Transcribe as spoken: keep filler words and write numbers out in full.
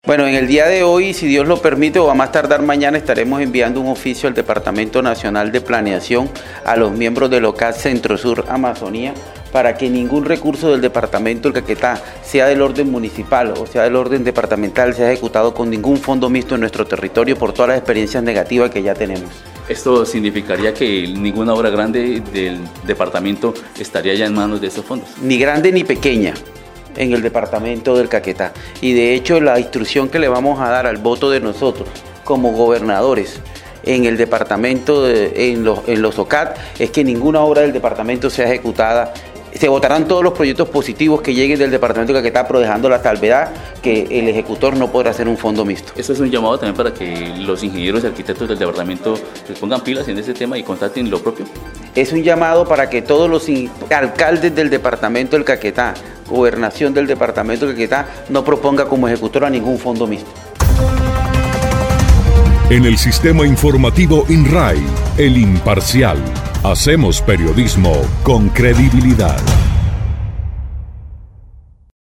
Bueno, en el día de hoy, si Dios lo permite, o a más tardar mañana, estaremos enviando un oficio al Departamento Nacional de Planeación, a los miembros del O C A D Centro Sur Amazonía, para que ningún recurso del Departamento del Caquetá, sea del orden municipal o sea del orden departamental, sea ejecutado con ningún fondo mixto en nuestro territorio por todas las experiencias negativas que ya tenemos. ¿Esto significaría que ninguna obra grande del departamento estaría ya en manos de esos fondos? Ni grande ni pequeña en el departamento del Caquetá. Y de hecho la instrucción que le vamos a dar al voto de nosotros como gobernadores en el departamento, de, en, los, en los O C A D, es que ninguna obra del departamento sea ejecutada. Se votarán todos los proyectos positivos que lleguen del departamento de Caquetá, pero dejando la salvedad que el ejecutor no podrá hacer un fondo mixto. Eso es un llamado también para que los ingenieros y arquitectos del departamento se pongan pilas en ese tema y contraten lo propio. Es un llamado para que todos los alcaldes del departamento del Caquetá, gobernación del departamento del Caquetá, no proponga como ejecutor a ningún fondo mixto. En el sistema informativo INRAI, El Imparcial, hacemos periodismo con credibilidad.